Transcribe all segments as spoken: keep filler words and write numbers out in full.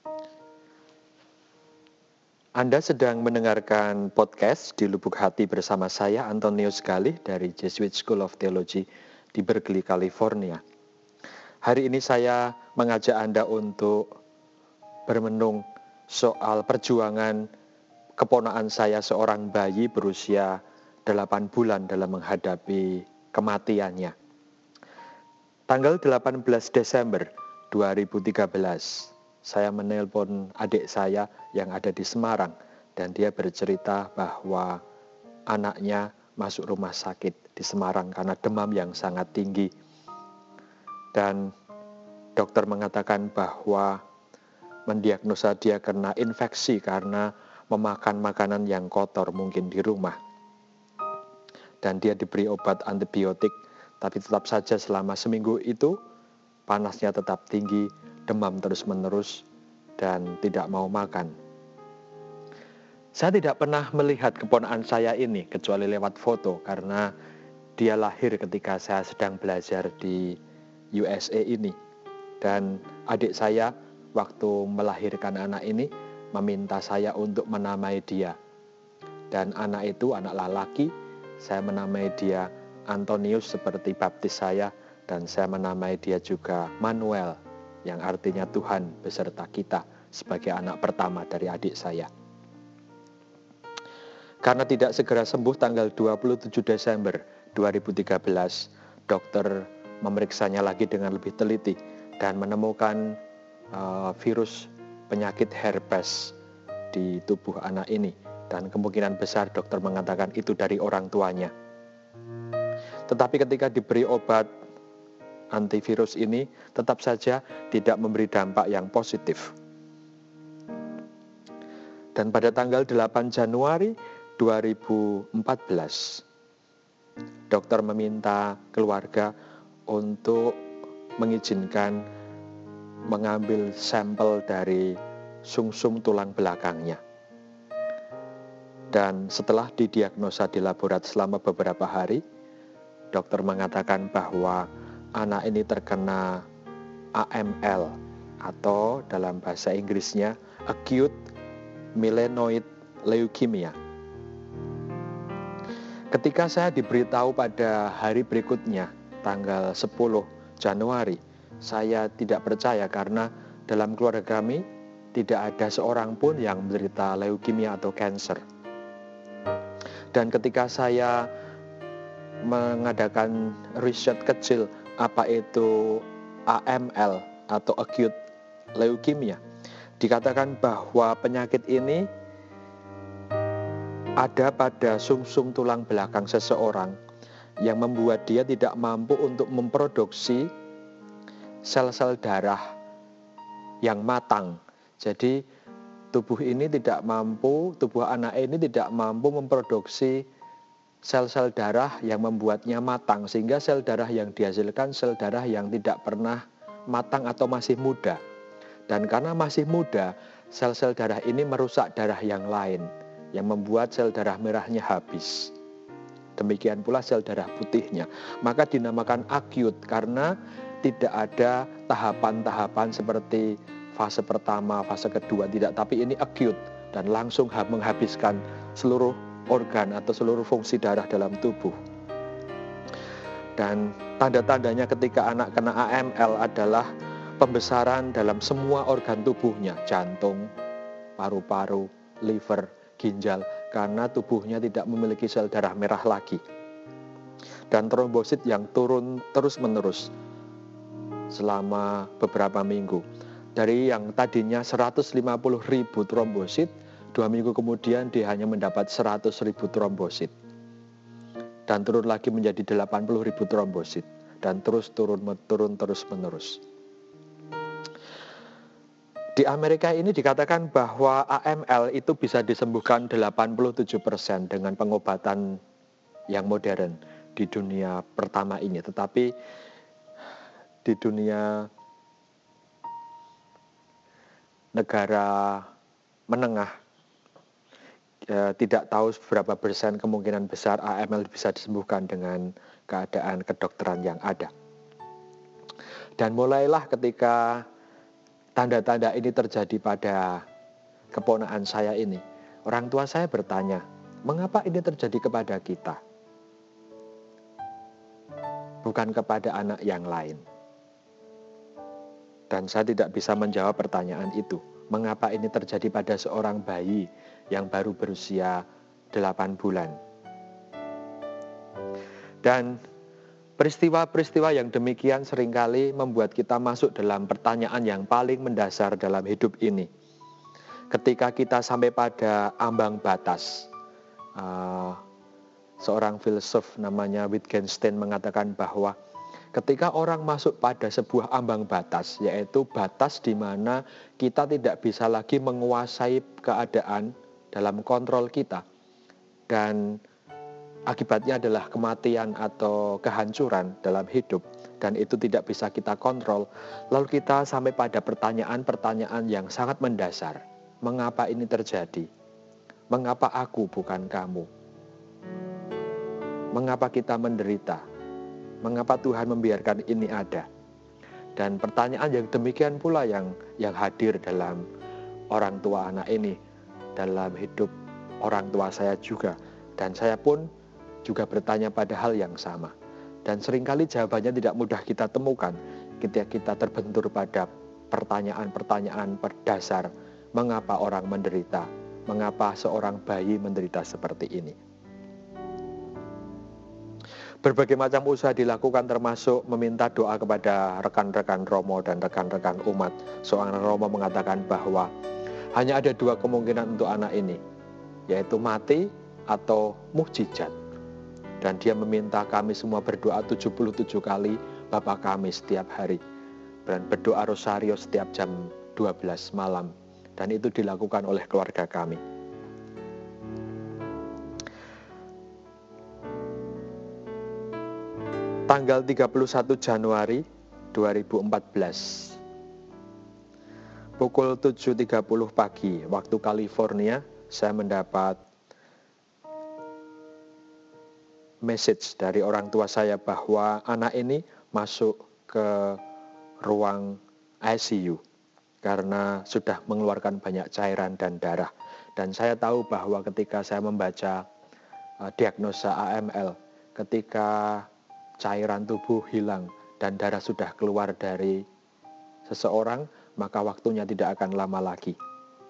Anda sedang mendengarkan podcast di Lubuk Hati bersama saya, Antonius Galih dari Jesuit School of Theology di Berkeley, California. Hari ini saya mengajak Anda untuk bermenung soal perjuangan keponakan saya, seorang bayi berusia delapan bulan dalam menghadapi kematiannya. Tanggal delapan belas Desember dua ribu tiga belas, saya menelpon adik saya yang ada di Semarang dan dia bercerita bahwa anaknya masuk rumah sakit di Semarang karena demam yang sangat tinggi. Dan dokter mengatakan bahwa mendiagnosa dia kena infeksi karena memakan makanan yang kotor mungkin di rumah. Dan dia diberi obat antibiotik, tapi tetap saja selama seminggu itu panasnya tetap tinggi, demam terus-menerus, dan tidak mau makan. Saya tidak pernah melihat keponakan saya ini kecuali lewat foto, karena dia lahir ketika saya sedang belajar di U S A ini. Dan adik saya waktu melahirkan anak ini meminta saya untuk menamai dia. Dan anak itu, anak lelaki, saya menamai dia Antonius seperti baptis saya, dan saya menamai dia juga Manuel, yang artinya Tuhan beserta kita, sebagai anak pertama dari adik saya. Karena tidak segera sembuh, tanggal dua puluh tujuh Desember dua ribu tiga belas, dokter memeriksanya lagi dengan lebih teliti dan menemukan uh, virus penyakit herpes di tubuh anak ini. Dan kemungkinan besar dokter mengatakan itu dari orang tuanya. Tetapi ketika diberi obat antivirus ini, tetap saja tidak memberi dampak yang positif. Dan pada tanggal delapan Januari dua ribu empat belas, dokter meminta keluarga untuk mengizinkan mengambil sampel dari sumsum tulang belakangnya. Dan setelah didiagnosa di laboratorium selama beberapa hari, dokter mengatakan bahwa anak ini terkena A M L atau dalam bahasa Inggrisnya Acute Myeloid Leukemia. Ketika saya diberitahu pada hari berikutnya, tanggal sepuluh Januari, saya tidak percaya karena dalam keluarga kami tidak ada seorang pun yang menderita leukemia atau kanker. Dan ketika saya mengadakan riset kecil apa itu A M L atau acute leukemia, dikatakan bahwa penyakit ini ada pada sumsum tulang belakang seseorang yang membuat dia tidak mampu untuk memproduksi sel-sel darah yang matang. Jadi tubuh ini tidak mampu, tubuh anak ini tidak mampu memproduksi sel-sel darah yang membuatnya matang, sehingga sel darah yang dihasilkan sel darah yang tidak pernah matang atau masih muda. Dan karena masih muda, sel-sel darah ini merusak darah yang lain, yang membuat sel darah merahnya habis. Demikian pula sel darah putihnya. Maka dinamakan akut karena tidak ada tahapan-tahapan seperti fase pertama, fase kedua, tidak. Tapi ini akut dan langsung menghabiskan seluruh organ atau seluruh fungsi darah dalam tubuh. Dan tanda-tandanya ketika anak kena A M L adalah pembesaran dalam semua organ tubuhnya, jantung, paru-paru, liver, ginjal, karena tubuhnya tidak memiliki sel darah merah lagi. Dan trombosit yang turun terus-menerus selama beberapa minggu. Dari yang tadinya seratus lima puluh ribu trombosit, dua minggu kemudian dia hanya mendapat seratus ribu trombosit. Dan turun lagi menjadi delapan puluh ribu trombosit. Dan terus turun, turun terus-menerus. Di Amerika ini dikatakan bahwa A M L itu bisa disembuhkan delapan puluh tujuh persen dengan pengobatan yang modern di dunia pertama ini. Tetapi di dunia negara menengah, eh, tidak tahu berapa persen kemungkinan besar A M L bisa disembuhkan dengan keadaan kedokteran yang ada. Dan mulailah ketika tanda-tanda ini terjadi pada keponakan saya ini, orang tua saya bertanya, mengapa ini terjadi kepada kita? Bukan kepada anak yang lain. Dan saya tidak bisa menjawab pertanyaan itu. Mengapa ini terjadi pada seorang bayi yang baru berusia delapan bulan? Dan peristiwa-peristiwa yang demikian seringkali membuat kita masuk dalam pertanyaan yang paling mendasar dalam hidup ini. Ketika kita sampai pada ambang batas, uh, seorang filsuf namanya Wittgenstein mengatakan bahwa ketika orang masuk pada sebuah ambang batas, yaitu batas di mana kita tidak bisa lagi menguasai keadaan dalam kontrol kita, dan akibatnya adalah kematian atau kehancuran dalam hidup, dan itu tidak bisa kita kontrol. Lalu kita sampai pada pertanyaan-pertanyaan yang sangat mendasar. Mengapa ini terjadi? Mengapa aku bukan kamu? Mengapa kita menderita? Mengapa Tuhan membiarkan ini ada? Dan pertanyaan yang demikian pula yang yang hadir dalam orang tua anak ini, dalam hidup orang tua saya juga. Dan saya pun juga bertanya pada hal yang sama. Dan seringkali jawabannya tidak mudah kita temukan ketika kita terbentur pada pertanyaan-pertanyaan berdasar. Mengapa orang menderita? Mengapa seorang bayi menderita seperti ini? Berbagai macam usaha dilakukan, termasuk meminta doa kepada rekan-rekan Romo dan rekan-rekan umat. Seorang Romo mengatakan bahwa hanya ada dua kemungkinan untuk anak ini, yaitu mati atau mukjizat. Dan dia meminta kami semua berdoa tujuh puluh tujuh kali Bapa kami setiap hari, dan berdoa rosario setiap jam dua belas malam. Dan itu dilakukan oleh keluarga kami. Tanggal tiga puluh satu Januari dua ribu empat belas, pukul tujuh tiga puluh pagi waktu California, saya mendapat message dari orang tua saya bahwa anak ini masuk ke ruang I C U karena sudah mengeluarkan banyak cairan dan darah. Dan saya tahu bahwa ketika saya membaca uh, diagnosa A M L, ketika cairan tubuh hilang dan darah sudah keluar dari seseorang, maka waktunya tidak akan lama lagi.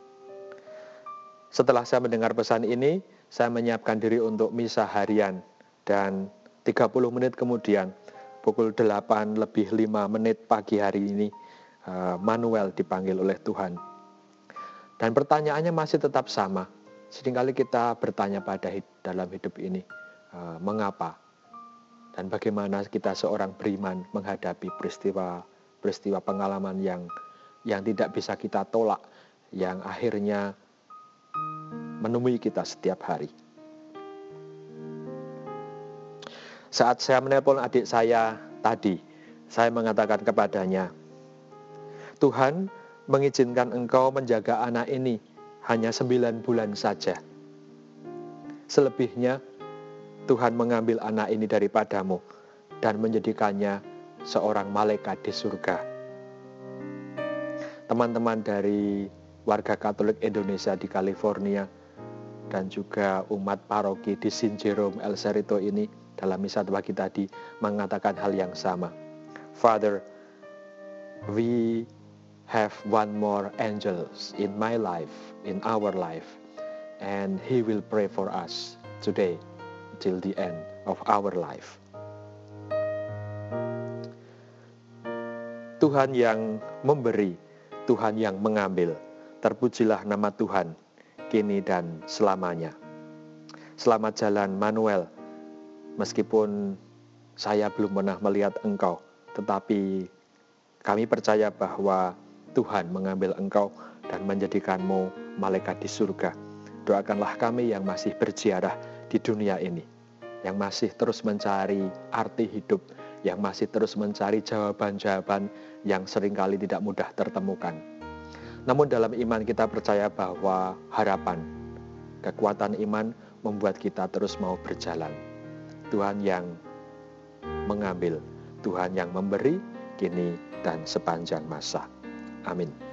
Setelah saya mendengar pesan ini, saya menyiapkan diri untuk misa harian. Dan tiga puluh menit kemudian, pukul delapan lebih lima menit pagi hari ini, Manuel dipanggil oleh Tuhan. Dan pertanyaannya masih tetap sama. Seringkali kita bertanya pada dalam hidup ini, mengapa? Dan bagaimana kita seorang beriman menghadapi peristiwa-peristiwa pengalaman yang yang tidak bisa kita tolak, yang akhirnya menemui kita setiap hari. Saat saya menelpon adik saya tadi, saya mengatakan kepadanya, Tuhan mengizinkan engkau menjaga anak ini hanya sembilan bulan saja. Selebihnya, Tuhan mengambil anak ini daripadamu dan menjadikannya seorang malaikat di surga. Teman-teman dari warga Katolik Indonesia di California dan juga umat paroki di Saint Jerome El Cerrito ini dalam misa pagi tadi mengatakan hal yang sama. Father, we have one more angels in my life, in our life, and he will pray for us today till the end of our life. Tuhan yang memberi, Tuhan yang mengambil. Terpujilah nama Tuhan kini dan selamanya. Selamat jalan Manuel. Meskipun saya belum pernah melihat engkau, tetapi kami percaya bahwa Tuhan mengambil engkau dan menjadikanmu malaikat di surga. Doakanlah kami yang masih berziarah di dunia ini, yang masih terus mencari arti hidup, yang masih terus mencari jawaban-jawaban yang seringkali tidak mudah tertemukan. Namun dalam iman kita percaya bahwa harapan, kekuatan iman membuat kita terus mau berjalan. Tuhan yang mengambil, Tuhan yang memberi kini dan sepanjang masa. Amin.